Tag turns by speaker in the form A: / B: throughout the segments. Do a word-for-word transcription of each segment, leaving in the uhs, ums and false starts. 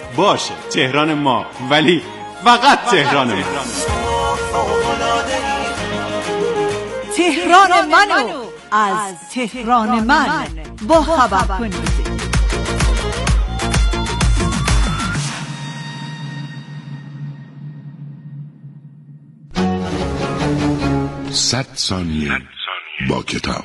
A: باشه تهران ما، ولی فقط تهران ما.
B: تهران منو از تهران من با خبر کنید.
C: صد ثانیه با کتاب.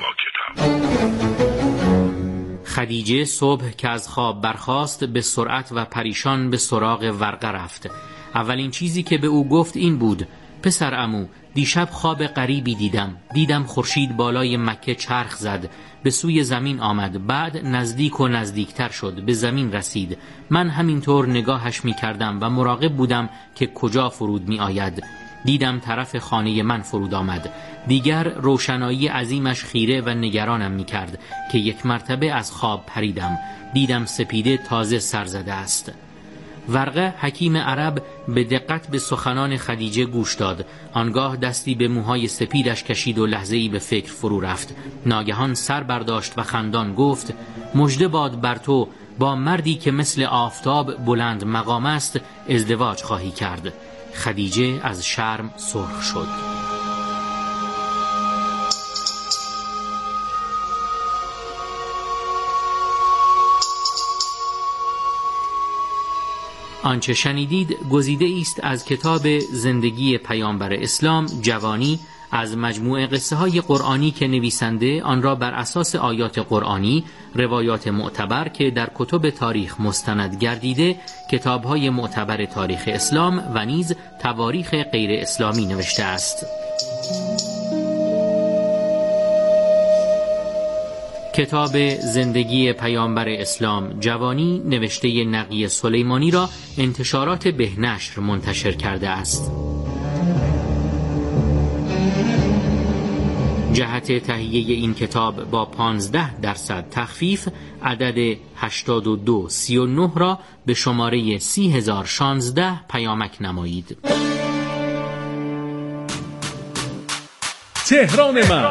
D: خدیجه صبح که از خواب برخاست به سرعت و پریشان به سراغ ورقه رفت. اولین چیزی که به او گفت این بود: پسر عمو، دیشب خواب غریبی دیدم. دیدم خورشید بالای مکه چرخ زد، به سوی زمین آمد، بعد نزدیک و نزدیکتر شد، به زمین رسید. من همینطور نگاهش می کردم و مراقب بودم که کجا فرود می آید. دیدم طرف خانه من فرود آمد. دیگر روشنایی عظیمش خیره و نگرانم می کرد که یک مرتبه از خواب پریدم. دیدم سپیده تازه سر زده است. ورقه حکیم عرب به دقت به سخنان خدیجه گوش داد. آنگاه دستی به موهای سپیدش کشید و لحظه‌ای به فکر فرو رفت. ناگهان سر برداشت و خندان گفت: مژده باد بر تو، با مردی که مثل آفتاب بلند مقام است ازدواج خواهی کرد. خدیجه از شرم سرخ شد. آنچه شنیدید گزیده است از کتاب زندگی پیامبر اسلام جوانی از مجموعه قصه های قرآنی که نویسنده آن را بر اساس آیات قرآنی، روایات معتبر که در کتب تاریخ مستند گردیده، کتاب های معتبر تاریخ اسلام و نیز تواریخ غیر اسلامی نوشته است. کتاب زندگی پیامبر اسلام جوانی نوشته نقی سلیمانی را انتشارات بهنشر منتشر کرده است. جهت تهیه این کتاب با پانزده درصد تخفیف عدد هشتاد و دو سی و نه را به شماره سی هزار و شانزده پیامک نمایید.
E: تهران من،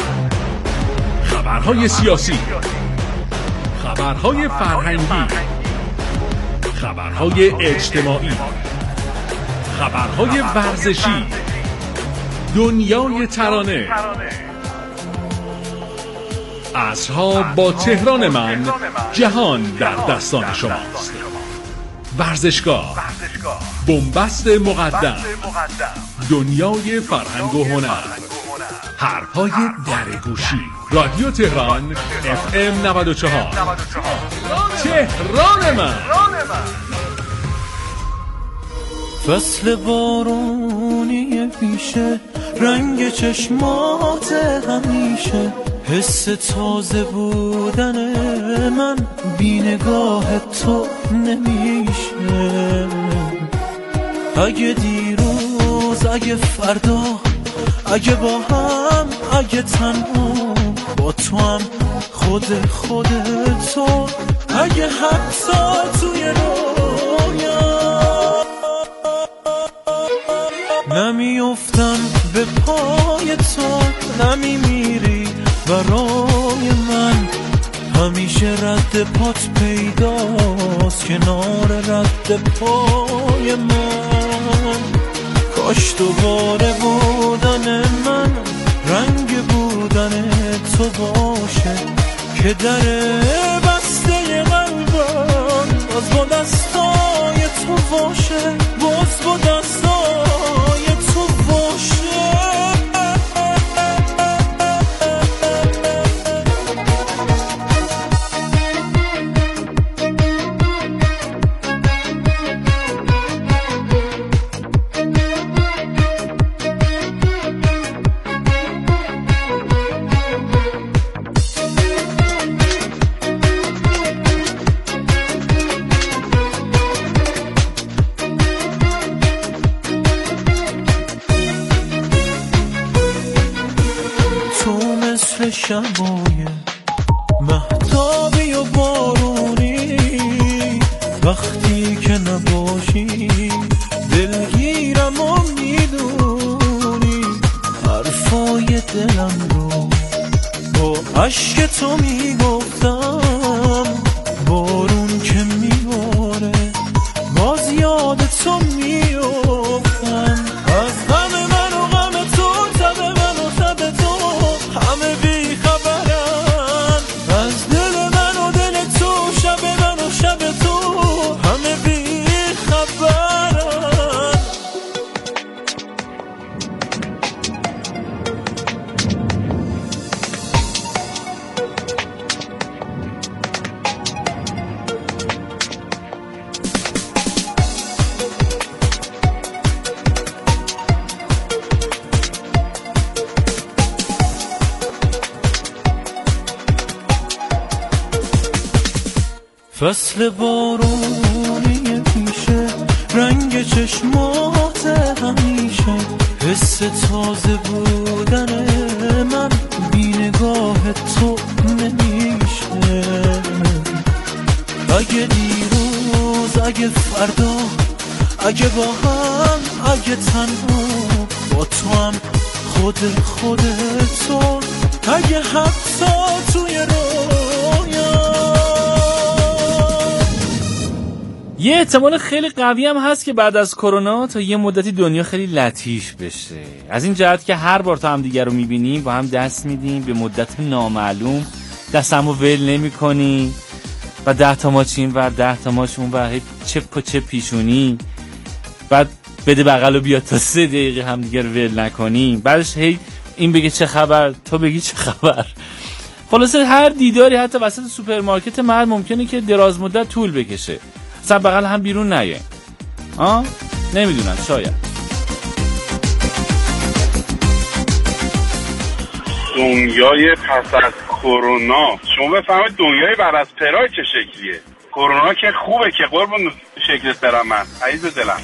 E: خبرهای سیاسی، خبرهای فرهنگی، خبرهای اجتماعی، خبرهای ورزشی، دنیای ترانه. عصرها با تهران من، جهان در دستان شماست. ورزشگاه، بنبست مقدم، دنیای فرهنگ و هنر، حرفهای درگوشی. رادیو تهران اف ام نود و چهار. تهران من.
F: فصل بارونی پیشه، رنگ چشمات همیشه، حس تازه بودن من بی نگاه تو نمیشه. اگه دیروز، اگه فردا، اگه با هم، اگه تنها، با تو هم خود خود تو، اگه حتی توی رویا نمیافتم به پای تو، نمیمیری برای من، همیشه رد پات پیداست کنار رد پای من. کاش دوباره بودن من رنگ بودن تو باشه، که در بسته قلبم باز با دستای تو باشه، باز با دستای تو باشه. شبای مهتابی و بارونی، وقتی که نباشی دلگیرم و میدونی، حرفای دلم رو با عشق تو میگفتم. بارون که میباره فصل بارونی پیشه، رنگ چشمات همیشه، حس تازه بودن من بی نگاه تو نمیشه. اگه دیروز، اگه فردا، اگه با هم، اگه تنها، با تو هم خود خود تو، اگه حتی توی رویا.
G: یه احتمال خیلی قوی هم هست که بعد از کرونا تا یه مدتی دنیا خیلی لطیف بشه، از این جهت که هر بار تا هم دیگر رو میبینیم با هم دست میدیم به مدت نامعلوم، دستمو ول نمی کنیم و ده تا ماچ این ور ده تا ماچ اون ور، چپ و چپ پیشونی، بعد بده بغل و بیا تا سه دقیقه هم دیگر ول نکنیم، بعدش هی این بگه چه خبر تو بگی چه خبر. خلاصه هر دیداری حتی وسط سوپرمارکت محل ممکنه که دراز مدت طول بکشه، اصلا بغل هم بیرون نیه. آه نمیدونم، شاید
A: دنیای پس از کرونا، شما بفهمید دنیای بعد از پرای چه شکلیه. کرونا که خوبه که قربون شکل سرم من عزیز دلم.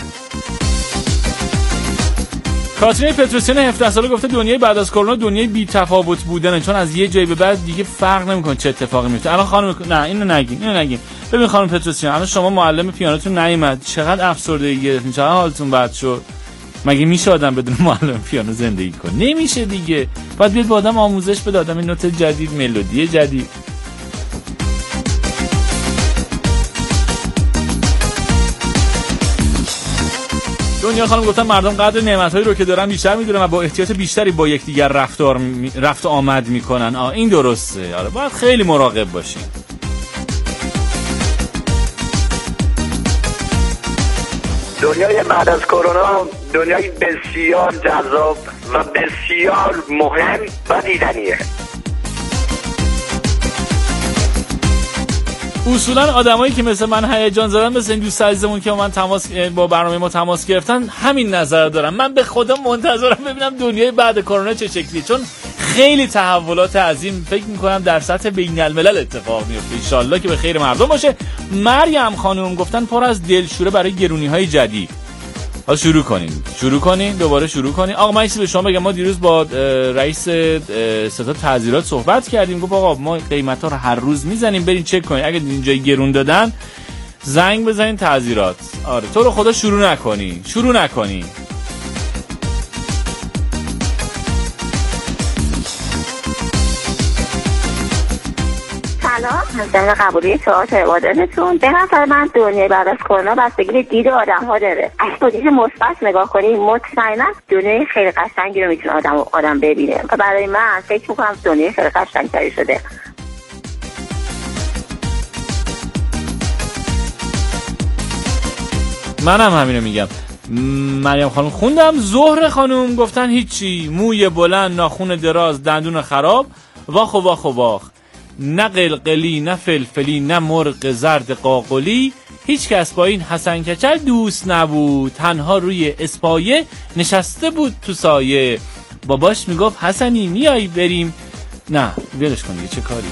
G: کاترین پتروسیان هفده ساله گفته دنیای بعد از کرونا دنیای بی تفاوت بودنه، چون از یه جایی به بعد دیگه فرق نمیکنه چه اتفاقی میفته. الان خانم نه اینو نگین اینو نگین ببین خانم پتروسیان، الان شما معلم پیانوتون نیومد، چقدر افسردگی گرفتین، چقدر حالتون بد شد. مگه میشه آدم بدون معلم پیانو زندگی کنه؟ نمیشه دیگه. باید بیاد با آدم آموزش بده، آدم نوت جدید، ملودی جدید. دنیا خانم گفتن مردم قدر نعمت‌هایی رو که دارن بیشتر میدونن و با احتیاط بیشتری با یکدیگر رفتار می... رفت و آمد میکنن. آه این درسته. آره باید خیلی مراقب باشیم.
H: دنیای بعد از کرونا دنیای بسیار جذاب و بسیار مهم و دیدنیه.
G: اصولا آدمایی که مثل من هیجان زدن، مثل این دوست عزیزمون که من تماس با برنامه ما تماس گرفتن، همین نظر دارم. من به خدا منتظرم ببینم دنیای بعد کرونا چه شکلیه، چون خیلی تحولات عظیم فکر می‌کنم در سطح بین‌الملل اتفاق میفته. ان شاءالله که به خیر مردم باشه. مریم خانم گفتن پر از دلشوره برای گرونی‌های جدید. حالا شروع کنین شروع کنین دوباره شروع کنین. آقا من به شما بگم، ما دیروز با رئیس ستاد تعزیرات صحبت کردیم، گفت آقا ما قیمتا رو هر روز میزنیم، برین چک کنین، اگه اینجا گرون دادن زنگ بزنین تعزیرات. آره تو رو خدا شروع نکنین شروع نکنین.
I: سلام، مثلا قبولی سوال عبادتتون. به نظر من دنیای بعد از کرونا بستگی به دید آدم ها داره. اگه دید مثبت نگاه کنیم مطمئنا دنیای خیلی قشنگی رو میتونه آدم آدم ببینه و برای من فکر میکنم دنیای خیلی قشنگتری شده.
G: منم همینو میگم. مریم خانم خوندم. زهر خانم گفتن هیچی، موی بلند، ناخون دراز، دندون خراب، واخ و واخ و واخ، نه قلقلی نه فلفلی نه مرغ زرد قاقلی، هیچ کس با این حسن کچل دوست نبود، تنها روی اسپایه نشسته بود تو سایه، باباش میگفت حسنی میای بریم، نه ولش کن دیگه چه کاری.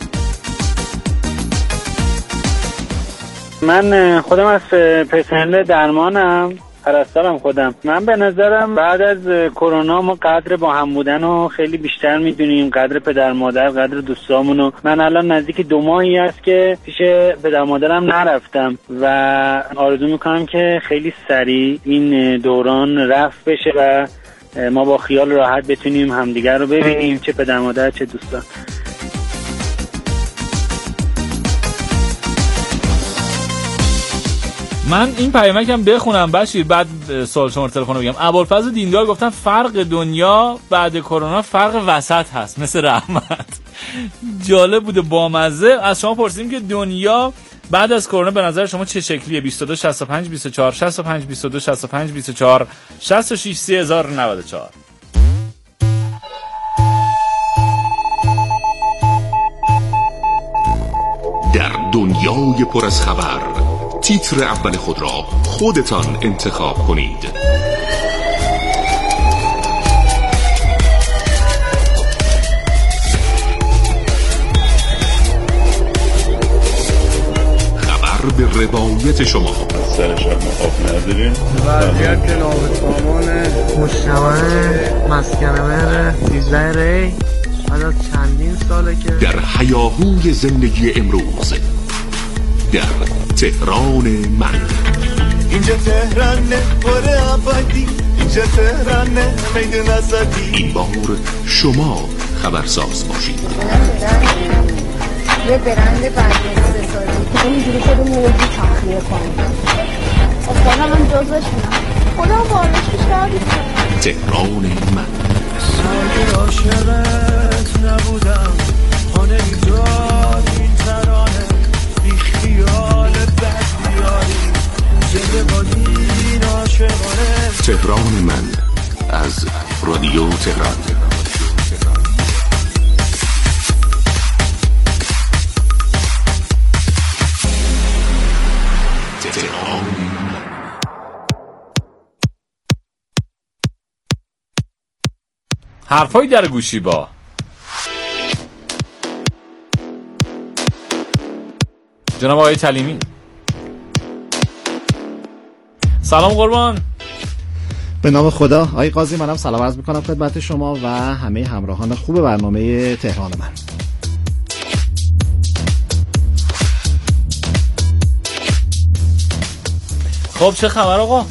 J: من خودم از پرسنل درمانم، پرستارم خودم. من به نظرم بعد از کرونا ما قدر با هم بودن رو خیلی بیشتر میدونیم، قدر پدر مادر، قدر دوستامون رو. من الان نزدیک دو ماهی است که پیش پدر مادرم نرفتم و آرزو میکنم که خیلی سریع این دوران رفع بشه و ما با خیال راحت بتونیم همدیگر رو ببینیم، چه پدر مادر چه دوستان.
G: من این پیامکم بخونم بشیر، بعد سوال شما تلفن رو بگم. ابوالفضل دیندار گفتن فرق دنیا بعد کرونا فرق وسط هست، مثل رحمت. جالب بوده، بامزه. از شما پرسیدیم که دنیا بعد از کرونا به نظر شما چه شکلیه؟ بیست و دو شصت و پنج بیست و چهار شصت و پنج بیست و دو شصت و پنج بیست و چهار شصت و شش سه هزار و نود و چهار.
C: در دنیای پر از خبر تیتر اول خود را خودتان انتخاب کنید. به روایت شما.
K: سر شب خواب نداریم.
L: وضعیت نابسامان مجتمع مسکن مهر سیزده ری بعد از چندین ساله که
C: در هیاهوی زندگی امروز در تهران من.
F: اینجا تهرانه پر آبادی، اینجا تهرانه میدون آزادی.
C: این بار شما خبرساز باشید.
M: یه برند برگرده بسازید که اینجوری خودمون موجی تخلیه کنیم. خب خودم من جزشونم، خودم بارش بیشتر بیشتر.
C: تهران من.
F: سایر عاشقت نبودم، خانه ایجاد این ترانه بی خیال بد بیاری زنده با دین عاشقانه.
C: تهران من از رادیو تهران.
G: حرفای در گوشی با جناب آقای تلیمی. سلام قربان.
N: به نام خدا. آقای قاضی، منم سلام عرض میکنم خدمت شما و همه همراهان خوب برنامه تهران من.
G: خب چه خبر آقا؟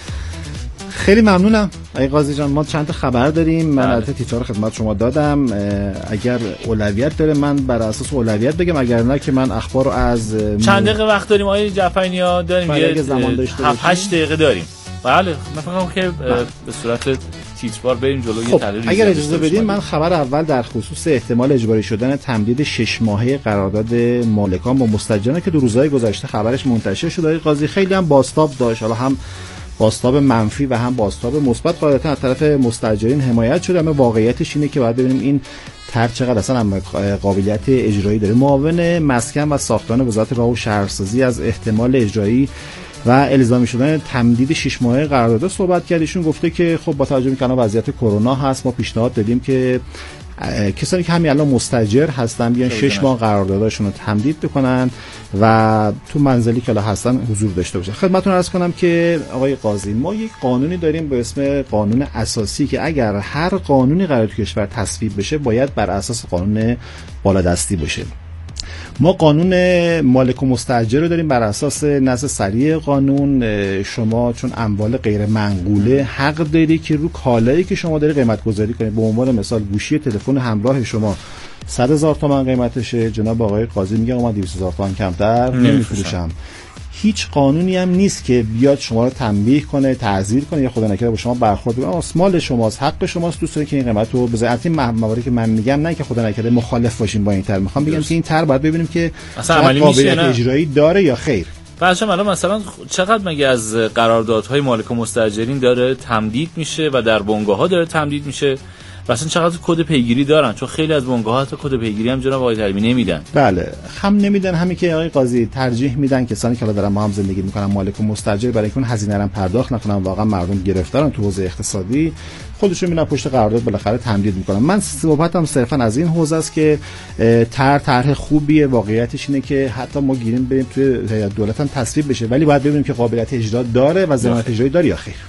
N: خیلی ممنونم آقای قاضی جان. ما چند تا خبر داریم. من البته تیتر خدمت شما دادم. اگر اولویت داره من بر اساس اولویت بگم، اگر نه که من اخبار رو از
G: چند دقیقه وقت داریم آقای جعفرینیا؟ داریم یه
N: زمان داشته
G: هفت هشت دقیقه داریم. بله من فکر کنم که به صورت تیتروار بریم جلوی
N: خب
G: تحلیل.
N: اگر اجازه بدین من خبر اول در خصوص احتمال اجباری شدن تمدید شش ماهه قرارداد مالکان با مستاجران که دو روزهای گذشته خبرش منتشر شد آقای قاضی، خیلی هم بازتاب داشت. حالا هم بازتاب منفی و هم بازتاب مثبت قاعدتا از طرف مستاجرین حمایت شده، اما واقعیتش اینه که باید ببینیم این طرح چقدر اصلا هم قابلیت اجرایی داره. معاون مسکن و ساختمان وزارت راه و شهرسازی از احتمال اجرایی و الزامی شدن تمدید شش ماهه قرارداد صحبت کرد. ایشون گفته که خب با توجه به اینکه وضعیت کرونا هست ما پیشنهاد دادیم که کسانی که همین الان مستاجر هستن بیان شش ماه قراردادشون رو تمدید بکنن و تو منزلی که الان هستن حضور داشته باشن. خدمتتون عرض کنم که آقای قاضی ما یک قانونی داریم به اسم قانون اساسی که اگر هر قانونی قرار تو کشور تصویب بشه باید بر اساس قانون بالادستی باشه. ما قانون مالک و مستاجر رو داریم. بر اساس نص صریح قانون شما چون اموال غیر منقوله حق داری که رو کالایی که شما داری قیمت گذاری کنید. به عنوان مثال گوشی تلفن همراه شما صد هزار تومان قیمتشه، جناب آقای قاضی میگه من دویست هزار تومان کمتر نمیفروشم. هیچ قانونی هم نیست که بیاد شما رو تنبیه کنه، تعزیر کنه یا خدا نکرده با شما برخورد کنه. مال شماست، حق شماست، دوست دارید که این قیمت رو بذارید. این مواردی که من میگم نه که خدا نکرده مخالف باشیم با این طرح، میخوام بگم که این طرح باید ببینیم که
G: اصلا قابلیت
N: اجرایی داره یا خیر.
G: بچه‌ها الان مثلا چقدر مگه از قراردادهای مالک و مستاجرین داره تمدید میشه و در بنگاه‌ها داره تمدید میشه و اصلا چقدر کد پیگیری دارن؟ چون خیلی از بنگاه‌ها تا کد پیگیری هم جناب آقای تلیمی نمیدن.
N: بله هم نمیدن، همین که آقای قاضی ترجیح میدن کسانی که دارن ما هم زندگی میکنن مالک و مستاجر برای اینکه اون هزینه رو پرداخت نکنن. واقعا مردم گرفتارن تو حوزه اقتصادی، خودشون میرن پشت قرارداد بالاخره تمدید میکنن. من صحبتم صرفا از این حوزه است که طرح طرح خوبیه. واقعیتش اینه که حتی ما گیریم بریم توی دولت هم تصویب بشه، ولی باید ببینیم که قابلیت اجرا داره و ضمانت اجرایی داره یا خیر.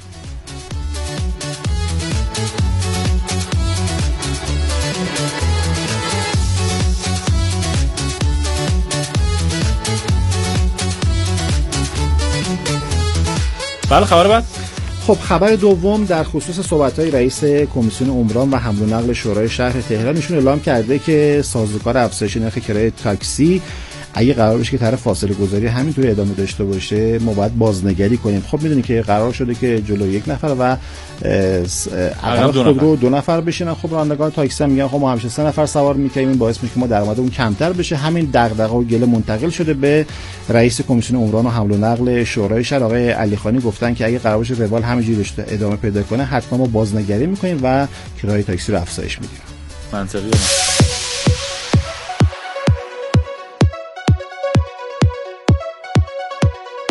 G: بله خبر بعد.
N: خب خبر دوم در خصوص صحبت‌های رئیس کمیسیون عمران و حمل و نقل شورای شهر تهران. ایشون اعلام کرده که سازوکار افزایش نرخ کرایه تاکسی اگه قرار بشه که طرف فاصله گذاری همینطوری ادامه داشته باشه ما باید بازنگری کنیم. خب میدونید که قرار شده که جلو یک نفر و عقب خود رو دو نفر بشینن. خب رانندگان تاکسی هم میگن خب ما همیشه سه نفر سوار می‌کنیم، این باعث میشه که ما درآمدمون کمتر بشه. همین دغدغه و گله منتقل شده به رئیس کمیسیون عمران و حمل و نقل شورای شهر آقای علیخانی. گفتن که اگه قرار باشه روال همینجوری ادامه پیدا کنه حتما ما بازنگری می‌کنیم و کرایه تاکسی رو افزایش میدیم.
G: منطقیه.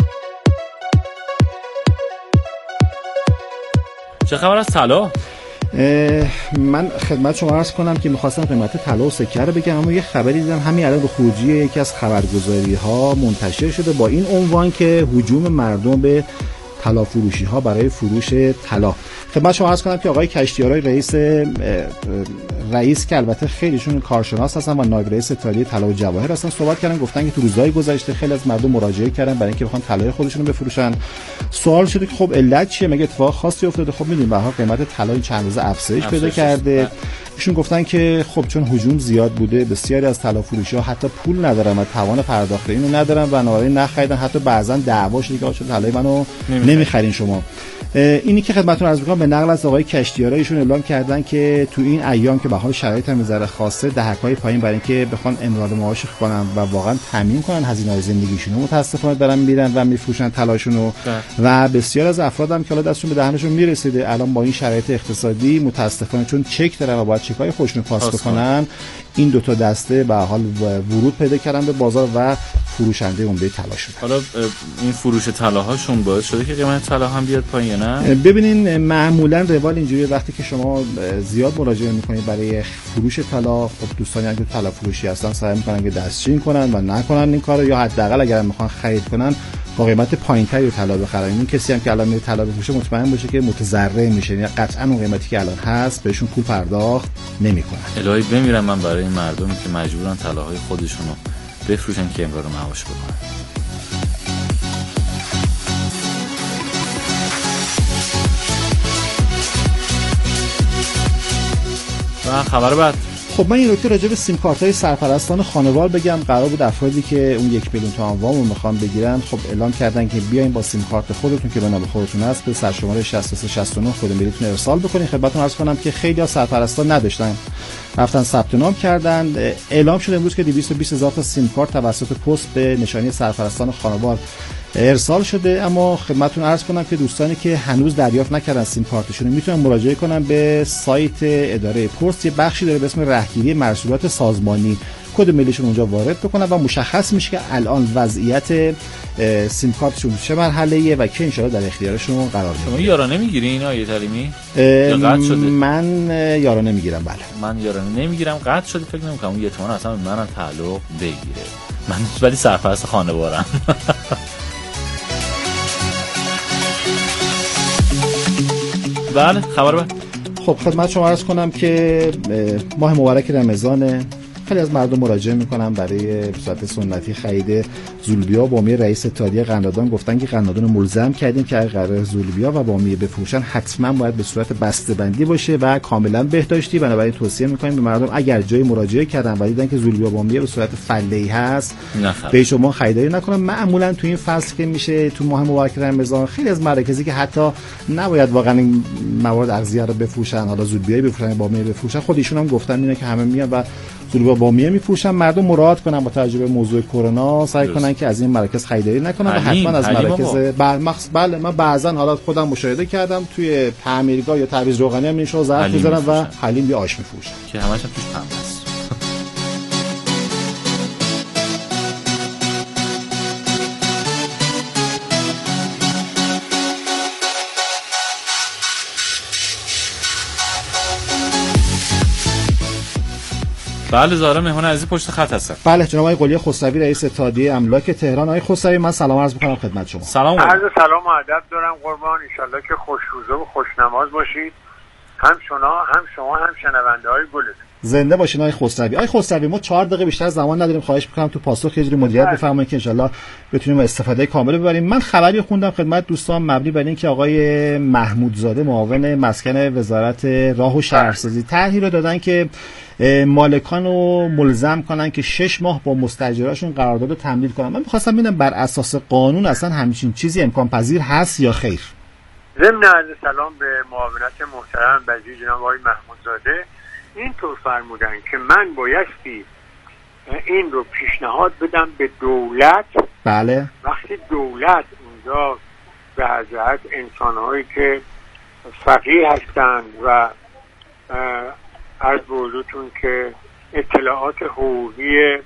G: چه خبر از طلا؟
N: من خدمت شما عرض کنم که می‌خواستم قیمت طلا و سکه رو بگم، اما یه خبری دیدم همین الان به خروجی یکی از خبرگزاری‌ها منتشر شده با این عنوان که هجوم مردم به طلا فروشی ها برای فروش طلا. خدمت شما عرض کنم که آقای کشتیارای رئیس رئیس که البته خیلیشون کارشناس هستن و نایب رئیس اتحادیه طلا و جواهر هستن صحبت کردن، گفتن که تو روزهای گذشته خیلی از مردم مراجعه کردن برای اینکه بخوان طلای خودشون رو بفروشن. سوال شده که خب علت چیه، مگه اتفاق خاصی افتاده؟ خب میدونیم به هر حال قیمت طلا چند روزه افزایش پیدا کرده. ایشون گفتن که خب چون هجوم زیاد بوده بسیاری از طلا فروشی‌ها حتی پول ندارن و توان پرداخت اینو ندارن، بنابراین نخریدن، حتی بعضن دعوا شده که آقا طلای منو نمیخرین شما. اینی که خدمتتون عرض می‌کنم به نقل از آقای کشتیارا، ایشون اعلام کردن که تو این ایام که به حال شرایط هم ذره خاصه دهک‌های پایین برای اینکه بخوان امرار معاش کنن و واقعا تامین کنن هزینه‌های زندگیشون رو متأسفانه دارن میرن و میفروشن طلاشون رو و بسیار از افراد هم که حالا دستشون به دهنشون میرسیده الان با این شرایط اقتصادی متأسفانه چون چک دارن و باید چک‌های خودشون رو پاس بکنن، این دو تا دسته به حال ورود پیدا کردن به بازار و فروشنده عمده طلا شدن.
G: حالا این فروش طلاهاشون باعث شده که قیمت طلا هم بیاد پایین یا نه؟
N: ببینین معمولا روال اینجوریه وقتی که شما زیاد مراجعه میکنید برای فروش طلا، خب دوستانی که طلا فروشی هستن سعی میکنن که دستچین کنن و نکنن این کارو، یا حداقل اگر میخوان خرید کنن با قیمت پایینتری طلا بخرن. این کسی هم که الان میره طلا بفروشه مطمئن باشه که متضرر میشه، یعنی قطعا اون قیمتی که الان هست بهشون پول پرداخت نمیکنن.
G: الهی بمیرم من برای این مردمی که مجبورن طلاهای خودشونو بفروشن که امرار معاش بکنن. و خبر بعد
N: خب من این نکته راجع به سیم کارت های سرپرستان خانوار بگم. قرار بود افرادی که اون یک میلیون تومان وام رو میخوان بگیرن خب اعلام کردن که بیاین با سیم کارت خودتون که بنا به خودتون هست به سرشماره شصت و سه شصت و نه خود ملیتون ارسال بکنین. خدمتتون عرض کنم که خیلی از سرپرستان نداشتن، رفتن ثبت نام کردن. اعلام شده امروز که دویست و بیست هزار تا سیم کارت توسط پست به نشانی سرپرستان خانوار ارسال شده، اما خدمتتون عرض کنم که دوستانی که هنوز دریافت نکردن سیم کارتشون میتونن مراجعه کنن به سایت اداره پست. یه بخشی داره به اسم رهگیری مرسومیات سازمانی، کد ملیشون اونجا وارد بکنن و مشخص میشه که الان وضعیت سیم کارتشون چه مرحله‌ایه و که ان شاءالله در اختیارشون قرار میگیره.
G: شما یارانه میگیرین آیه تلیمی؟ یا قطع شده؟
N: من یارانه میگیرم. بله
G: من یارانه نمیگیرم، قطع شده. فکر نمی‌کنم اون یه تومن اصلا به منم تعلق بگیره. من ولی سرپرست خانوارم. بله خبر بعد.
N: خب خدمت شما عرض کنم که ماه مبارک رمضان خیلی از مردم مراجعه میکنن برای به صورت سنتی خرید زولبیا. بامیه رئیس اتحادیه قندادان گفتن که قندادان رو ملزم کردیم که اگر قرار زولبیا و بامیه بفروشن حتما باید به صورت بسته‌بندی باشه و کاملا بهداشتی. بنابراین توصیه میکنیم به مردم اگر جای مراجعه کردن و دیدن که زولبیا بامیه به صورت فله‌ای هست به شما خریداری نکنن. معمولا تو این فصل که میشه تو ماه مبارک رمضان خیلی از مراکزی که حتی نباید واقعا این مواد اغذیه رو بفروشن، حالا زولبیا بفروشن بامیه بفروشن، خود ایشون هم گفتن اینه که همه میان و زولبیا بامیه میفروشن. مردم مراعات کنن با توجه به موضوع کرونا، سعی کنن که از این مراکز خریداری نکنن و حتما از مراکز مخصوص بله من بعضا حالا خودم مشاهده کردم توی تعمیرگاه یا تعویض روغنی هم نمیشه ظرف میذارن و حلیم یا آش میفروشن
G: که همش هم توش پنبه است. بله زارا مهمان عزیز پشت خط هستن.
N: بله جناب آقای قلی خسروی رئیس اتحادیه املاک تهران. آقای خسروی من سلام عرض می‌کنم خدمت شما.
G: سلام
O: عرض سلام و ادب دارم قربان. ان شاءالله که خوشروزه و خوشنماز باشید، هم شما هم شما هم شنونده‌های گلتون.
N: زنده باشین آقای خسروی. آقای خسروی ما چهار دقیقه بیشتر زمان نداریم، خواهش می‌کنم تو پاسخ یه جوری مدیریت بفرمایید که ان شاءالله بتونیم استفاده کامل ببریم. من خبری خوندم خدمت دوستان مبنی بر اینکه آقای محمودزاده معاون مسکن وزارت راه و شهرسازی طرحی رو دادن که مالکان رو ملزم کنن که شش ماه با مستاجراشون قرارداد تمدید کنن. من می‌خواستم ببینم بر اساس قانون اصلا همچین چیزی امکان پذیر هست یا خیر؟
O: ضمن عرض سلام به معاونت محترم وزیر جناب آقای محمودزاده اینطور فرمودن که من بایستی این رو پیشنهاد بدم به دولت.
N: بله.
O: وقتی دولت اونجا به حضرت انسان‌هایی که فقیه هستند و عرض به حضورتون که اطلاعات حقوقی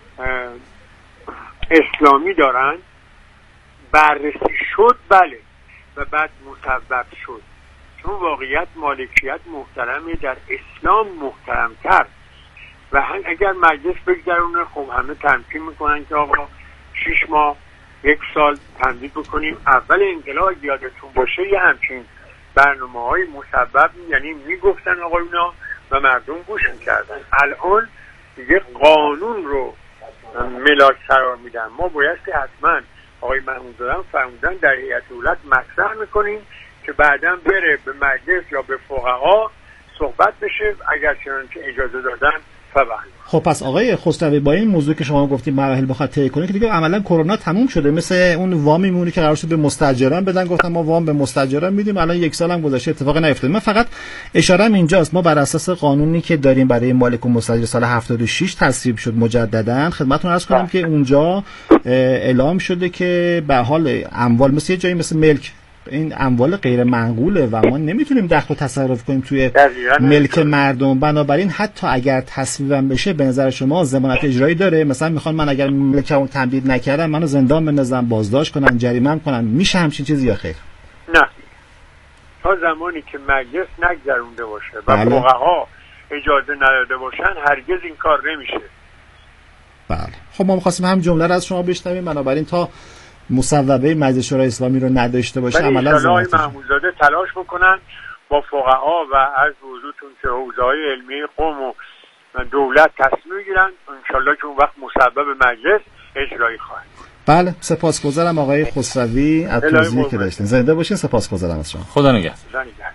O: اسلامی دارن بررسی شد، بله، و بعد مصوب شد. چون واقعیت مالکیت محترمه، در اسلام محترمتر. و اگر مجلس بگذرونه خب همه تمکین میکنن که آقا شش ماه یک سال تمدید بکنیم. اول انقلاب یادتون باشه یه همچین برنامه های مسبب یعنی میگفتن آقا اینا و مردم گوش میکردن. الان دیگه قانون رو ملاک قرار میدن. ما بایستی حتما آقای محمودزاده فرمودن در هیئت دولت مطرح میکنیم که بعداً بره به مجلس یا به فقها صحبت بشه، اگر چنانچه اجازه دادن فبعلا.
N: خب پس آقای خسروی با این موضوع که شما گفتیم مراحل بخواد طی کنه که دیگه عملا کرونا تموم شده، مثل اون وامی میمونه که قرار شد به مستاجران بدن، گفتن ما وام به مستاجران میدیم، الان یک سال هم گذشته اتفاقی نیفتاده. من فقط اشاره‌ام اینجاست، ما بر اساس قانونی که داریم برای مالک و مستاجر سال هفتاد و شش تصویب شد مجددا، خدمتتون عرض کنم که اونجا اعلام شده که به حال اموال مثل یه جایی مثل ملک این اموال غیر منقوله و ما نمیتونیم دخل و تصرف کنیم توی ملک مردم. بنابراین حتی اگر تصویبم بشه به نظر شما ضمانت اجرایی داره؟ مثلا میخوان من اگر ملکمو تمدید نکردم منو زندان بندازن، بازداشت کنن، جریمه‌ام کنن، میشه همچین چیزی یا خیر؟
O: نه، تا زمانی که مجلس نگذرونده باشه و فقها اجازه نداده باشن هرگز این کار نمیشه.
N: بله. خب ما می‌خواستیم هم جمله رو از شما بشنویم، بنابراین تا مصوبه مجلس شورای اسلامی رو نداشته باشه عملا
O: آقای محمودزاده تلاش بکنن با فقها و از حضورتون که حوزه‌های علمی قوم و دولت تصمیم میگیرن، انشالله که اون وقت مصوبه مجلس اجرایی خواهد.
N: بله، سپاسگزارم آقای خسروی از توضیحی که داشتین. زنده باشین. سپاسگزارم از شما.
G: خدا نگهدار.
O: خدا نگهدار.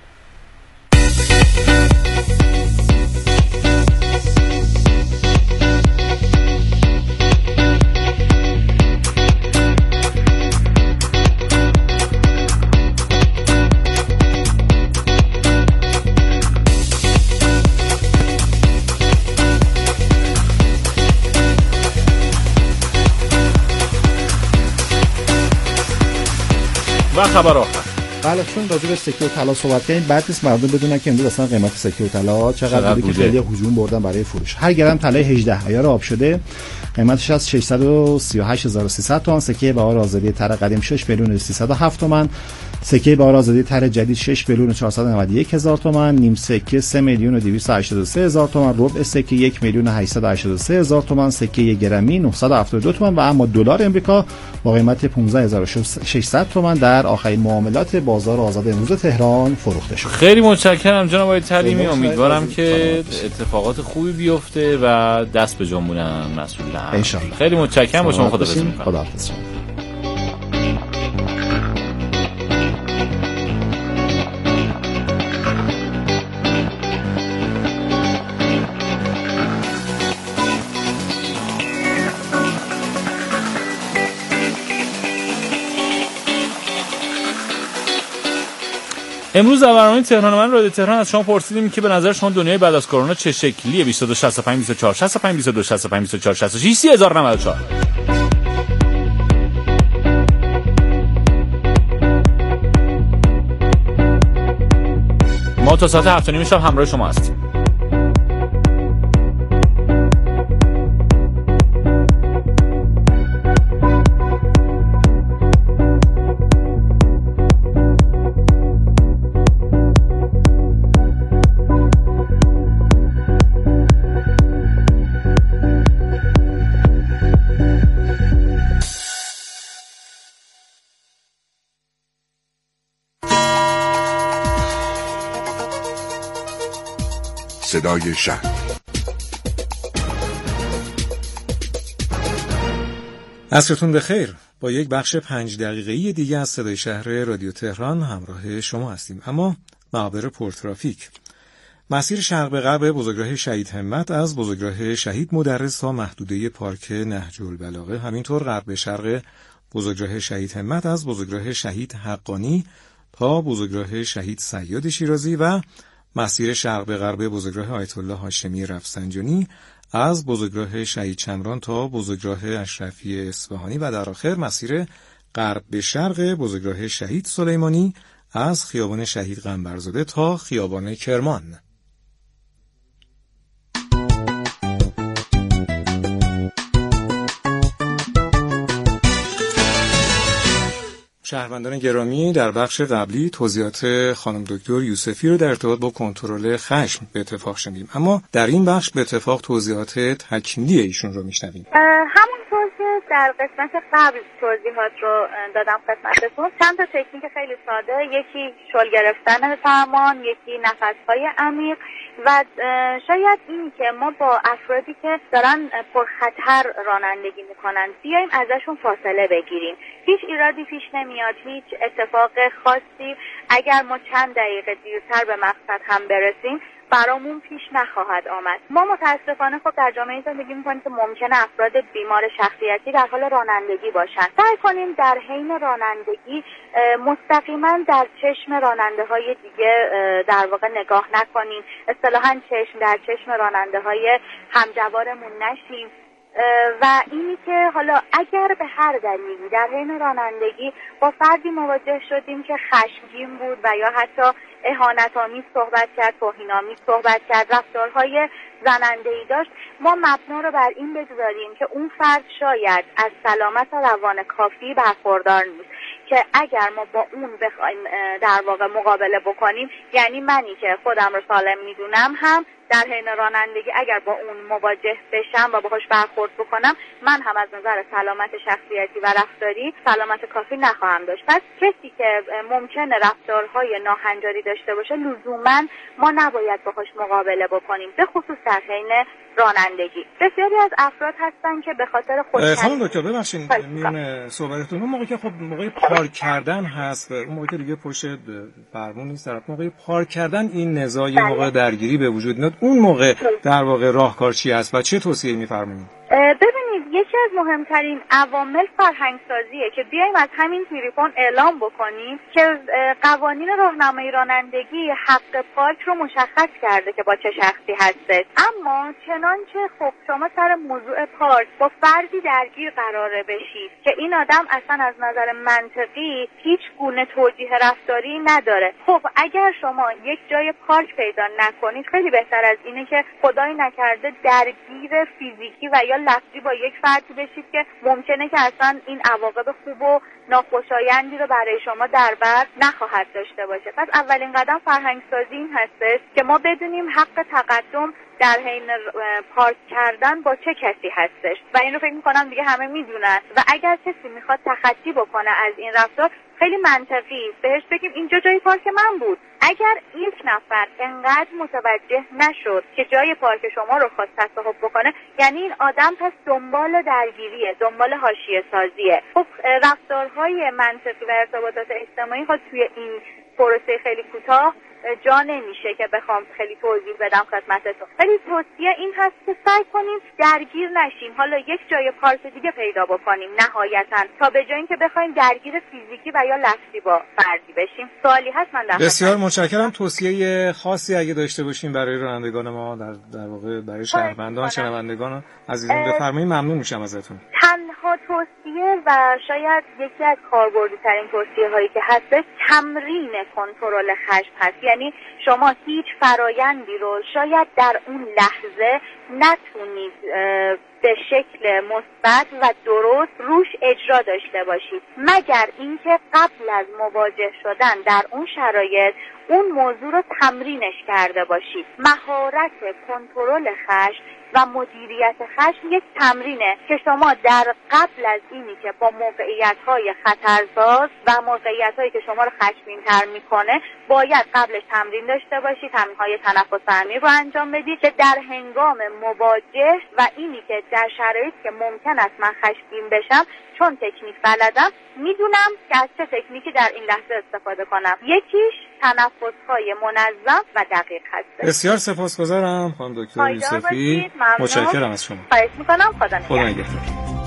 G: و خبر آخر.
N: بله، چون راجع به سکه و طلا صحبت کردیم بعد نیست مردم بدونن که امروز اصلا قیمت سکه و طلا چقدر بوده که خیلی هجوم بردن برای فروش. هر گرم طلای هجده عیار آب شده قیمتش از ششصد و سی و هشت هزار و سیصد تومان، سکه بهار آزادی تر قدیم شش میلیون و سیصد و هفت تومان، سکه بهار آزادی تر جدید شش میلیون و چهارصد و نود و یک هزار تومان، نیم سکه سه میلیون و دویست و هشتاد و سه هزار تومان، ربع سکه یک میلیون و هشتصد و هشتاد و سه هزار تومان، سکه یک گرمی نهصد و هفتاد و دو تومان و اما دلار امریکا با قیمت پانزده هزار و ششصد تومان در آخرین معاملات بازار آزاد امروز تهران فروخته شد.
G: خیلی متشکرم جناب آقای تلیمی. امیدوارم که اتفاقات خوبی بیفته و دست به جنبونن مسئولان ان شاء الله. خیلی متشکرم. با شما خداحافظی می‌کنم.
N: خداحافظ.
G: امروز در برنامه تهران من رادیو تهران از شما پرسیدیم که به نظر شما دنیای بعد از کرونا چه شکلیه؟ بیست و دو شصت و پنج بیست و چهار شصت و پنج بیست و دو شصت و پنج بیست و چهار شصت و شش سی هزار و نود و چهار. ما تا ساعت هفت و نیم شب همراه شما هستیم.
C: صدای شهر.
P: عصرتون بخیر. با یک بخش پنج دقیقه‌ای دیگه از صدای شهر رادیو تهران همراه شما هستیم. اما معابر پرترافیک. مسیر شرق به غرب بزرگراه شهید همت از بزرگراه شهید مدرس تا محدوده پارک نهج البلاغه، همینطور غرب به شرق بزرگراه شهید همت از بزرگراه شهید حقانی تا بزرگراه شهید صیاد شیرازی و مسیر شرق به غرب بزرگراه آیت الله هاشمی رفسنجانی از بزرگراه شهید چمران تا بزرگراه اشرفی اصفهانی و در آخر مسیر غرب به شرق بزرگراه شهید سلیمانی از خیابان شهید قنبرزاده تا خیابان کرمان. شهروندان گرامی، در بخش قبلی توضیحات خانم دکتر یوسفی رو در ارتباط با کنترل خشم به اتفاق شنیدیم، اما در این بخش به اتفاق توضیحات تکمیلی ایشون رو میشنویم.
Q: همونطور که در قسمت قبل توضیحات رو دادم خدمتتون، چند تا تکنیک خیلی ساده، یکی شل گرفتن فرمان، یکی نفس‌های عمیق و شاید این که ما با افرادی که دارن پرخطر رانندگی میکنن بیایم ازشون فاصله بگیریم. هیچ ایرادی پیش نمیاد، هیچ اتفاق خاصی اگر ما چند دقیقه دیرتر به مقصد هم برسیم برامون پیش نخواهد آمد. ما متاسفانه خب در جامعه زندگی میکنیم که ممکنه افراد بیمار شخصیتی در حال رانندگی باشن. سعی کنیم در حین رانندگی مستقیما در چشم راننده های دیگه در واقع نگاه نکنیم، اصطلاحاً چشم در چشم راننده های همجوارمون نشیم و اینی که حالا اگر به هر دلیلی در حین رانندگی با فردی مواجه شدیم که خشمگین بود و یا حتی اهانت‌آمیز صحبت کرد، توهین‌آمیز صحبت کرد، رفتارهای زننده‌ای داشت، ما مبنا رو بر این بگذاریم که اون فرد شاید از سلامت روان کافی برخوردار نیست که اگر ما با اون بخوایم در واقع مقابله بکنیم، یعنی منی که خودم رو سالم میدونم هم در حین رانندگی اگر با اون مواجه بشم و باهاش برخورد بکنم، من هم از نظر سلامت شخصیتی و رفتاری سلامت کافی نخواهم داشت. پس کسی که ممکنه رفتارهای ناهنجاری داشته باشه لزوما ما نباید باهاش مقابله بکنیم، به خصوص در حین رانندگی. بسیاری از افراد هستن که به خاطر خودکشی
P: خانم دکتر ببخشید میون صحبتتون، اون موقع که خب موقع پارک کردن هست، اون موقع که دیگه پشت فرمون نیست طرف، موقع پارک کردن این نزاع یه موقع درگیری به وجود میاد، اون موقع در واقع راهکار چی است و چه توصیه‌ای می‌فرمایید؟
Q: ببینید، یکی از مهمترین عوامل فرهنگ‌سازیه که بیایم از همین تلفن اعلام بکنیم که قوانین راهنمایی رانندگی حق پارک رو مشخص کرده که با چه شخصی هسته، اما چنانچه خب شما سر موضوع پارک با فردی درگیر قراره بشید که این آدم اصلا از نظر منطقی هیچ گونه توجیه رفتاری نداره، خب اگر شما یک جای پارک پیدا نکنید، خیلی بهتر از اینه که خدای نکرده درگیر فیزیکی و یا لفظی با یک فردی بشید که ممکنه که اصلا این عواقب خوب و ناخوشایندی رو برای شما در بر نخواهد داشته باشه. پس اولین قدم فرهنگ‌سازی این هستش که ما بدونیم حق تقدم در حین پارک کردن با چه کسی هستش و این رو فکر می‌کنم دیگه همه میدونن و اگر کسی میخواد تخطی بکنه از این رفتار، خیلی منطقی بهش بگیم اینجا جای پارک من بود. اگر یک نفر انقدر متوجه نشد که جای پارک شما رو خواست تصاحب بکنه، یعنی این آدم پس دنبال درگیریه، دنبال حاشیه سازیه. خب رفتارهای منطقی و ارتباطات اجتماعی خود توی این پروسه خیلی کوتاه جا نمیشه که بخوام خیلی توضیح بدم خدمتتون. خیلی توصیه این هست که سعی کنیم درگیر نشیم، حالا یک جای پارک دیگه پیدا بکنیم نهایتاً، تا به جای اینکه بخوایم درگیر فیزیکی و یا لفظی با فردی بشیم. سوالی هست من در
P: بسیار متشکرم. توصیه خاصی اگه داشته باشیم برای رانندگان ما، در در واقع برای شهروندان شنوندگان عزیزان بفرمایید، ممنون میشم ازتون.
Q: تنها توصیه و شاید یکی از کاربردی‌ترین توصیه‌هایی که هست تمرین کنترل خشم هست. یعنی شما هیچ فرایندی رو شاید در اون لحظه نتونید به شکل مثبت و درست روش اجرا داشته باشید، مگر اینکه قبل از مواجه شدن در اون شرایط اون موضوع رو تمرینش کرده باشید. مهارت کنترل خشم و مدیریت خشم یک تمرینه که شما در قبل از اینی که با موقعیت‌های خطرساز و موقعیت‌هایی که شما رو خشمگین‌تر می‌کنه باید قبلش تمرین داشته باشید، تمرین‌های تنفس عمیق رو انجام بدید که در هنگام مواجه و اینی که در شرایطی که ممکن است من خشمگین بشم، چون تکنیک بلدم میدونم که از چه تکنیکی در این لحظه استفاده کنم. یکیش تنفس‌های منظم و دقیق هست.
P: بسیار سپاسگزارم خانم دکتر یوسفی، متشکرم از شما.
Q: خواهش می‌کنم. خدا نگهدار.
P: خدا نگهدار.